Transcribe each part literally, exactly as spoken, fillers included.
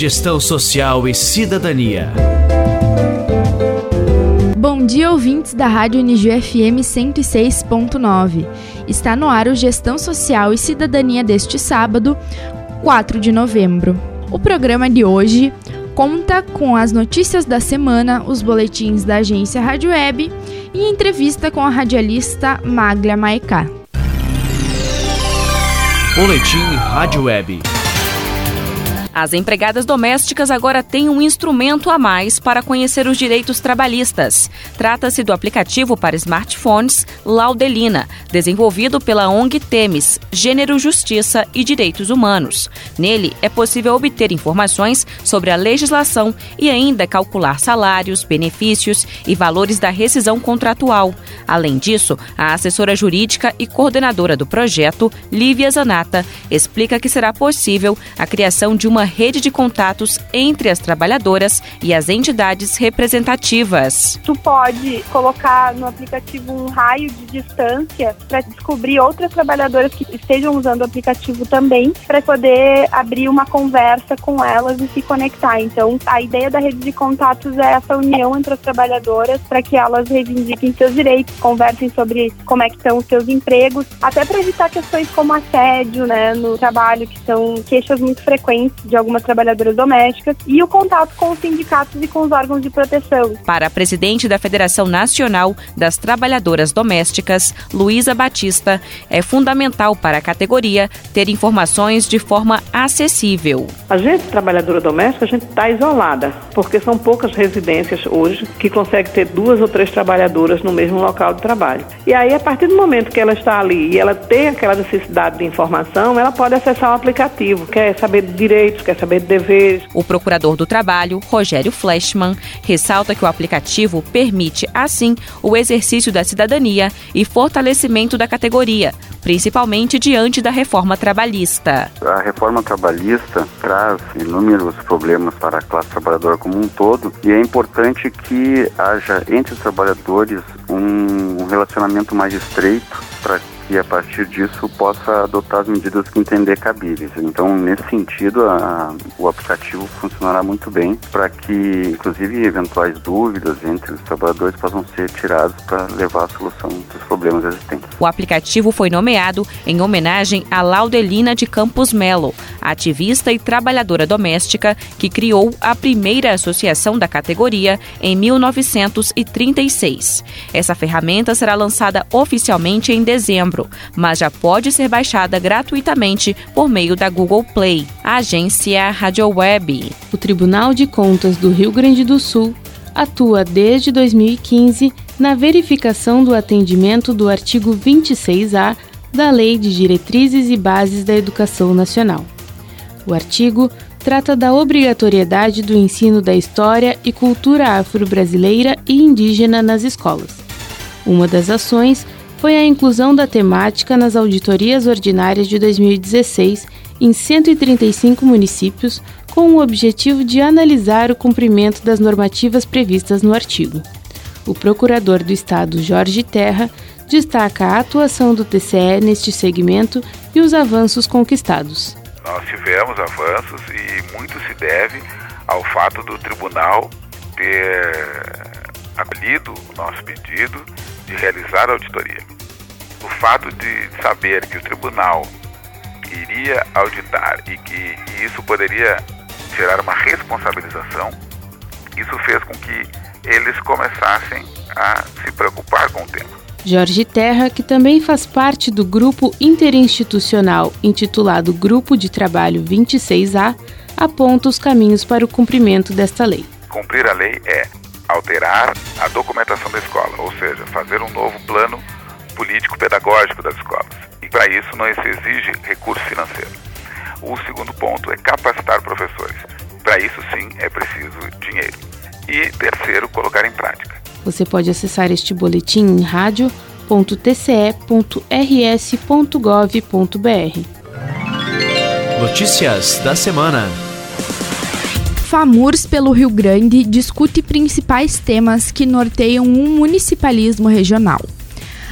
Gestão Social e Cidadania. Bom dia, ouvintes da Rádio Uniju F M cento e seis ponto nove. Está no ar o Gestão Social e Cidadania deste sábado, quatro de novembro. O programa de hoje conta com as notícias da semana, os boletins da agência Rádio Web e entrevista com a radialista Maglia Maicá. Boletim Rádio Web. As empregadas domésticas agora têm um instrumento a mais para conhecer os direitos trabalhistas. Trata-se do aplicativo para smartphones Laudelina, desenvolvido pela O N G Temes, Gênero, Justiça e Direitos Humanos. Nele, é possível obter informações sobre a legislação e ainda calcular salários, benefícios e valores da rescisão contratual. Além disso, a assessora jurídica e coordenadora do projeto, Lívia Zanata, explica que será possível a criação de uma rede de contatos entre as trabalhadoras e as entidades representativas. Tu pode colocar no aplicativo um raio de distância para descobrir outras trabalhadoras que estejam usando o aplicativo também, para poder abrir uma conversa com elas e se conectar. Então, a ideia da rede de contatos é essa união entre as trabalhadoras para que elas reivindiquem seus direitos, conversem sobre como é que estão os seus empregos, até para evitar questões como assédio, né, no trabalho, que são queixas muito frequentes de algumas trabalhadoras domésticas, e o contato com os sindicatos e com os órgãos de proteção. Para a presidente da Federação Nacional das Trabalhadoras Domésticas, Luísa Batista, é fundamental para a categoria ter informações de forma acessível. A gente, trabalhadora doméstica, a gente está isolada, porque são poucas residências hoje que conseguem ter duas ou três trabalhadoras no mesmo local de trabalho. E aí, a partir do momento que ela está ali e ela tem aquela necessidade de informação, ela pode acessar o aplicativo, quer saber de direitos, quer saber de deveres. O procurador do trabalho, Rogério Fleshman, ressalta que o aplicativo permite, assim, o exercício da cidadania e fortalecimento da categoria, principalmente diante da reforma trabalhista. A reforma trabalhista traz inúmeros problemas para a classe trabalhadora como um todo, e é importante que haja entre os trabalhadores um relacionamento mais estreito para que a partir disso possa adotar as medidas que entender cabíveis. Então, nesse sentido, a, o aplicativo funcionará muito bem para que, inclusive, eventuais dúvidas entre os trabalhadores possam ser tiradas para levar à solução dos problemas existentes. O aplicativo foi nomeado em homenagem a Laudelina de Campos Melo, ativista e trabalhadora doméstica que criou a primeira associação da categoria em mil novecentos e trinta e seis. Essa ferramenta será lançada oficialmente em dezembro, mas já pode ser baixada gratuitamente por meio da Google Play. A agência Rádio Web. O Tribunal de Contas do Rio Grande do Sul atua desde dois mil e quinze na verificação do atendimento do artigo vinte e seis A da Lei de Diretrizes e Bases da Educação Nacional. O artigo trata da obrigatoriedade do ensino da história e cultura afro-brasileira e indígena nas escolas. Uma das ações foi a inclusão da temática nas auditorias ordinárias de dois mil e dezesseis em cento e trinta e cinco municípios, com o objetivo de analisar o cumprimento das normativas previstas no artigo. O procurador do Estado, Jorge Terra, destaca a atuação do T C E neste segmento e os avanços conquistados. Nós tivemos avanços e muito se deve ao fato do tribunal ter acolhido o nosso pedido de realizar a auditoria. O fato de saber que o tribunal iria auditar e que isso poderia gerar uma responsabilização, isso fez com que eles começassem a se preocupar com o tema. Jorge Terra, que também faz parte do grupo interinstitucional intitulado Grupo de Trabalho vinte e seis A, aponta os caminhos para o cumprimento desta lei. Cumprir a lei é alterar a documentação da escola, ou seja, fazer um novo plano político-pedagógico das escolas. E para isso não se exige recurso financeiro. O segundo ponto é capacitar professores. Para isso sim é preciso dinheiro. E terceiro, colocar em prática. Você pode acessar este boletim em rádio ponto t c e ponto r s ponto gov ponto b r. Notícias da semana. FAMURS pelo Rio Grande discute principais temas que norteiam um municipalismo regional.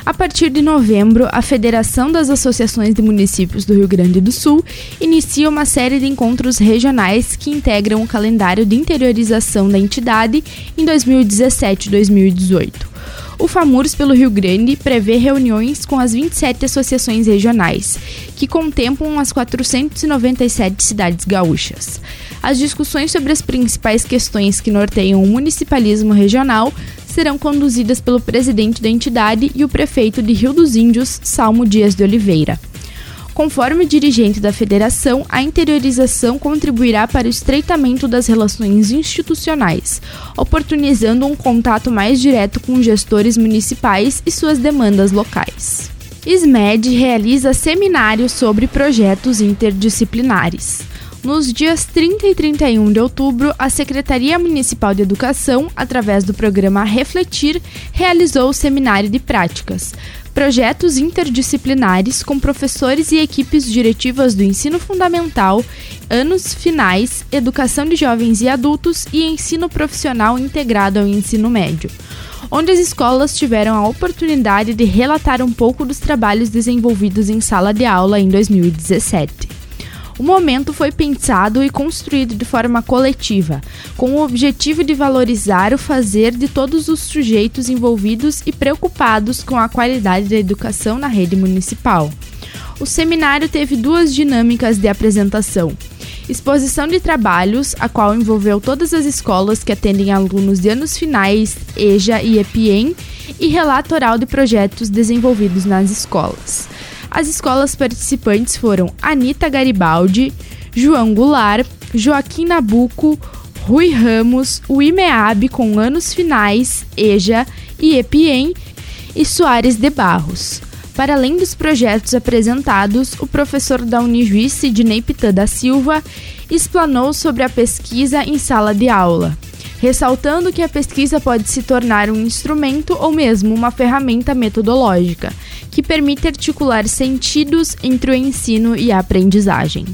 A partir de novembro, a Federação das Associações de Municípios do Rio Grande do Sul inicia uma série de encontros regionais que integram o calendário de interiorização da entidade em dois mil e dezessete e dois mil e dezoito. O FAMURS pelo Rio Grande prevê reuniões com as vinte e sete associações regionais, que contemplam as quatrocentas e noventa e sete cidades gaúchas. As discussões sobre as principais questões que norteiam o municipalismo regional serão conduzidas pelo presidente da entidade e o prefeito de Rio dos Índios, Salmo Dias de Oliveira. Conforme o dirigente da federação, a interiorização contribuirá para o estreitamento das relações institucionais, oportunizando um contato mais direto com gestores municipais e suas demandas locais. SMED realiza seminário sobre projetos interdisciplinares. Nos dias trinta e trinta e um de outubro, a Secretaria Municipal de Educação, através do programa Refletir, realizou o seminário de práticas, projetos interdisciplinares com professores e equipes diretivas do ensino fundamental, anos finais, educação de jovens e adultos e ensino profissional integrado ao ensino médio, onde as escolas tiveram a oportunidade de relatar um pouco dos trabalhos desenvolvidos em sala de aula em dois mil e dezessete. O momento foi pensado e construído de forma coletiva, com o objetivo de valorizar o fazer de todos os sujeitos envolvidos e preocupados com a qualidade da educação na rede municipal. O seminário teve duas dinâmicas de apresentação: exposição de trabalhos, a qual envolveu todas as escolas que atendem alunos de anos finais, EJA e EPIEM, e relato oral de projetos desenvolvidos nas escolas. As escolas participantes foram Anita Garibaldi, João Goulart, Joaquim Nabuco, Rui Ramos, o IMEAB com anos finais, EJA e EPIEM e Soares de Barros. Para além dos projetos apresentados, o professor da Unijuí, Sidney Pitã da Silva, explanou sobre a pesquisa em sala de aula, ressaltando que a pesquisa pode se tornar um instrumento ou mesmo uma ferramenta metodológica, que permite articular sentidos entre o ensino e a aprendizagem.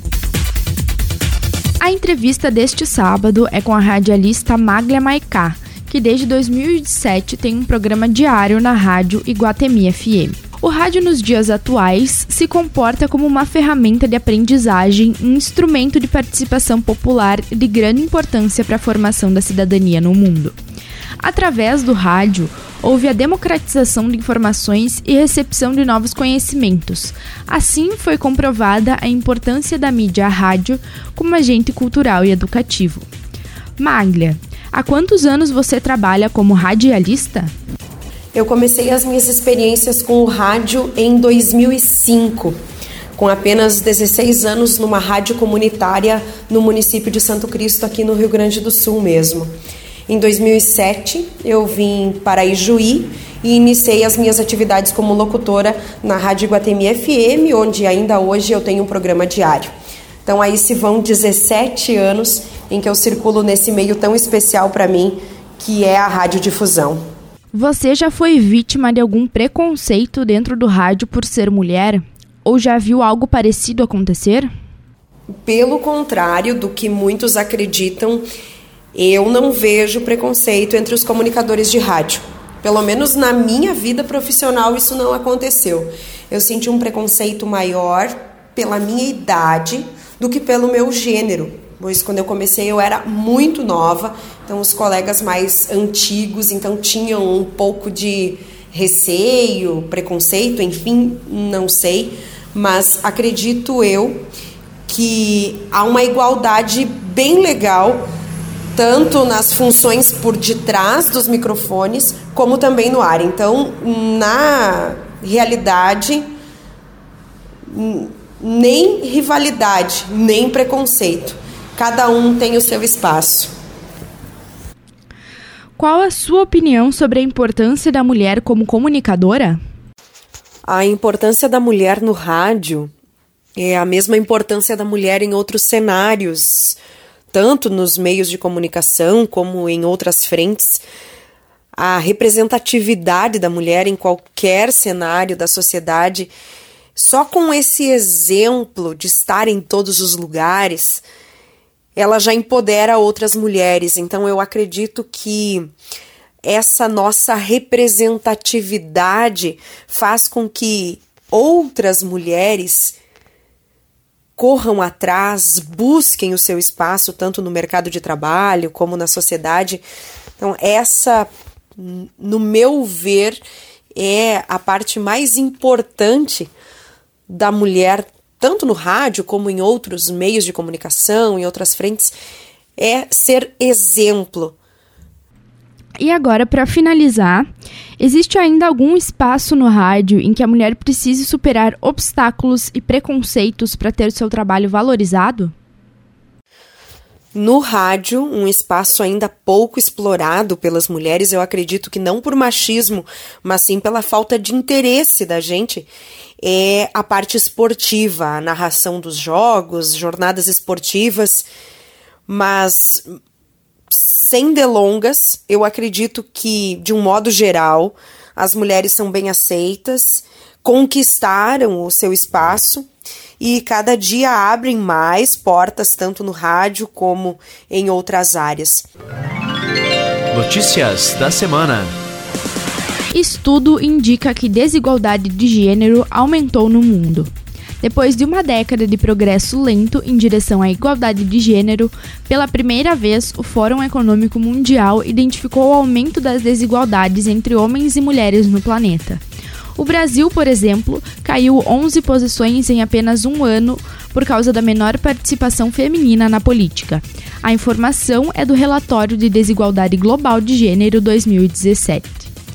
A entrevista deste sábado é com a radialista Maglia Maiká, que desde dois mil e sete tem um programa diário na rádio Iguatemi F M. O rádio nos dias atuais se comporta como uma ferramenta de aprendizagem, um instrumento de participação popular de grande importância para a formação da cidadania no mundo. Através do rádio, houve a democratização de informações e recepção de novos conhecimentos. Assim, foi comprovada a importância da mídia rádio como agente cultural e educativo. Maglia, há quantos anos você trabalha como radialista? Eu comecei as minhas experiências com o rádio em dois mil e cinco, com apenas dezesseis anos numa rádio comunitária no município de Santo Cristo, aqui no Rio Grande do Sul mesmo. Em dois mil e sete, eu vim para Ijuí e iniciei as minhas atividades como locutora na Rádio Iguatemi F M, onde ainda hoje eu tenho um programa diário. Então aí se vão dezessete anos em que eu circulo nesse meio tão especial para mim, que é a radiodifusão. Você já foi vítima de algum preconceito dentro do rádio por ser mulher? Ou já viu algo parecido acontecer? Pelo contrário do que muitos acreditam, eu não vejo preconceito entre os comunicadores de rádio. Pelo menos na minha vida profissional isso não aconteceu. Eu senti um preconceito maior pela minha idade do que pelo meu gênero, pois quando eu comecei eu era muito nova, então os colegas mais antigos então tinham um pouco de receio, preconceito, enfim, não sei, mas acredito eu que há uma igualdade bem legal tanto nas funções por detrás dos microfones, como também no ar. Então, na realidade, nem rivalidade, nem preconceito. Cada um tem o seu espaço. Qual a sua opinião sobre a importância da mulher como comunicadora? A importância da mulher no rádio é a mesma importância da mulher em outros cenários, tanto nos meios de comunicação como em outras frentes. A representatividade da mulher em qualquer cenário da sociedade, só com esse exemplo de estar em todos os lugares, ela já empodera outras mulheres. Então eu acredito que essa nossa representatividade faz com que outras mulheres corram atrás, busquem o seu espaço, tanto no mercado de trabalho como na sociedade. Então, essa, no meu ver, é a parte mais importante da mulher, tanto no rádio como em outros meios de comunicação, em outras frentes, é ser exemplo. E agora, para finalizar, existe ainda algum espaço no rádio em que a mulher precise superar obstáculos e preconceitos para ter o seu trabalho valorizado? No rádio, um espaço ainda pouco explorado pelas mulheres, eu acredito que não por machismo, mas sim pela falta de interesse da gente, é a parte esportiva, a narração dos jogos, jornadas esportivas, mas sem delongas, eu acredito que, de um modo geral, as mulheres são bem aceitas, conquistaram o seu espaço e cada dia abrem mais portas, tanto no rádio como em outras áreas. Notícias da semana. Estudo indica que desigualdade de gênero aumentou no mundo. Depois de uma década de progresso lento em direção à igualdade de gênero, pela primeira vez o Fórum Econômico Mundial identificou o aumento das desigualdades entre homens e mulheres no planeta. O Brasil, por exemplo, caiu onze posições em apenas um ano por causa da menor participação feminina na política. A informação é do Relatório de Desigualdade Global de Gênero dois mil e dezessete.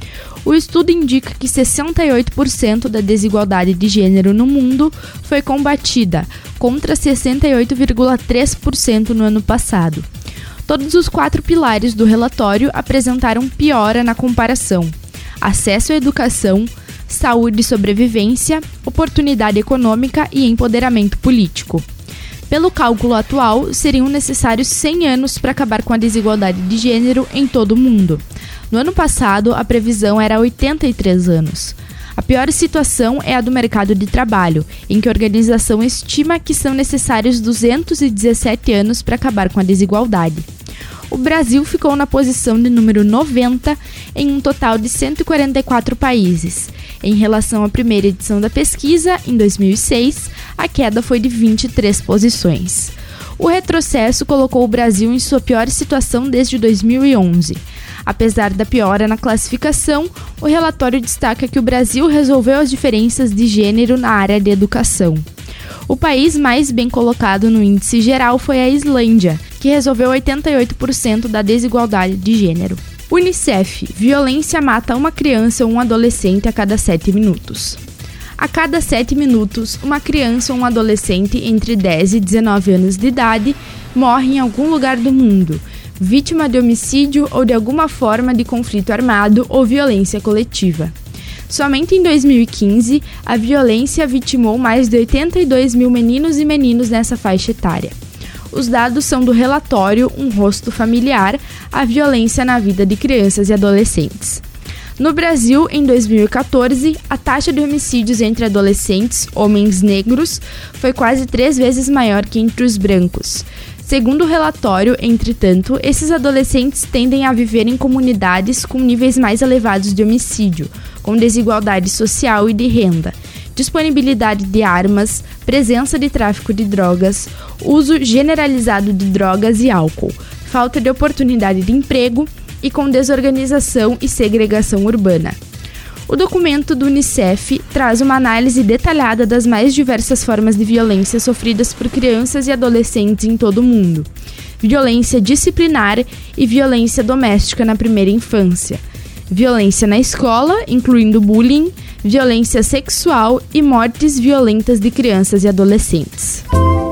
O estudo indica que sessenta e oito por cento da desigualdade de gênero no mundo foi combatida, contra sessenta e oito vírgula três por cento no ano passado. Todos os quatro pilares do relatório apresentaram piora na comparação: acesso à educação, saúde e sobrevivência, oportunidade econômica e empoderamento político. Pelo cálculo atual, seriam necessários cem anos para acabar com a desigualdade de gênero em todo o mundo. No ano passado, a previsão era oitenta e três anos. A pior situação é a do mercado de trabalho, em que a organização estima que são necessários duzentos e dezessete anos para acabar com a desigualdade. O Brasil ficou na posição de número noventa em um total de cento e quarenta e quatro países. Em relação à primeira edição da pesquisa, em dois mil e seis, a queda foi de vinte e três posições. O retrocesso colocou o Brasil em sua pior situação desde dois mil e onze. Apesar da piora na classificação, o relatório destaca que o Brasil resolveu as diferenças de gênero na área de educação. O país mais bem colocado no índice geral foi a Islândia, que resolveu oitenta e oito por cento da desigualdade de gênero. Unicef: violência mata uma criança ou um adolescente a cada sete minutos. A cada sete minutos, uma criança ou um adolescente entre dez e dezenove anos de idade morre em algum lugar do mundo, vítima de homicídio ou de alguma forma de conflito armado ou violência coletiva. Somente em dois mil e quinze, a violência vitimou mais de oitenta e dois mil meninos e meninas nessa faixa etária. Os dados são do relatório Um Rosto Familiar: a violência na vida de crianças e adolescentes. No Brasil, em dois mil e quatorze, a taxa de homicídios entre adolescentes, homens negros, foi quase três vezes maior que entre os brancos. Segundo o relatório, entretanto, esses adolescentes tendem a viver em comunidades com níveis mais elevados de homicídio, com desigualdade social e de renda, disponibilidade de armas, presença de tráfico de drogas, uso generalizado de drogas e álcool, falta de oportunidade de emprego e com desorganização e segregação urbana. O documento do Unicef traz uma análise detalhada das mais diversas formas de violência sofridas por crianças e adolescentes em todo o mundo: violência disciplinar e violência doméstica na primeira infância, violência na escola, incluindo bullying, violência sexual e mortes violentas de crianças e adolescentes.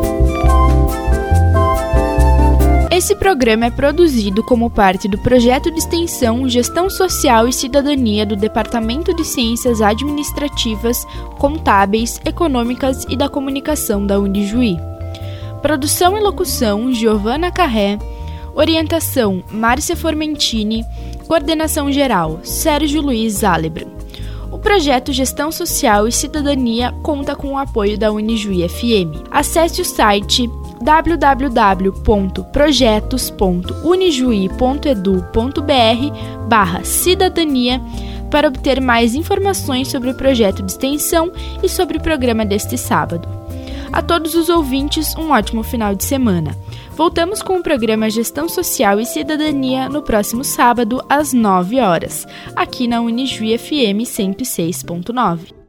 Esse programa é produzido como parte do projeto de extensão Gestão Social e Cidadania do Departamento de Ciências Administrativas, Contábeis, Econômicas e da Comunicação da Unijuí. Produção e locução: Giovana Carré. Orientação: Márcia Formentini. Coordenação geral: Sérgio Luiz Alebran. O projeto Gestão Social e Cidadania conta com o apoio da Unijuí F M. Acesse o site w w w ponto projetos ponto unijuí ponto edu ponto b r barra cidadania para obter mais informações sobre o projeto de extensão e sobre o programa deste sábado. A todos os ouvintes, um ótimo final de semana. Voltamos com o programa Gestão Social e Cidadania no próximo sábado, às nove horas, aqui na Unijuí F M cento e seis ponto nove.